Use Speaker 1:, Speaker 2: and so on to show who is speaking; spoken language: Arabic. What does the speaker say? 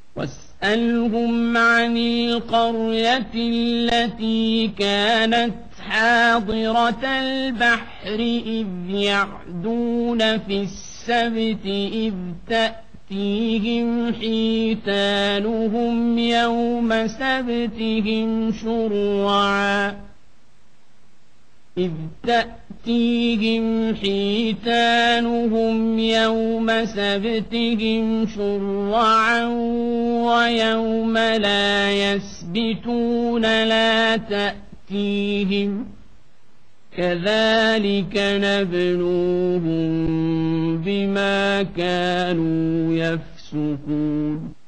Speaker 1: واسألهم عن القرية التي كانت حاضرة البحر إذ يعدون في السبت إذ تأتيهم حيتانهم يوم سبتهم شرعا ويوم لا يسبتون لا تأتيهم كذلك نبلوهم بما كانوا يفسقون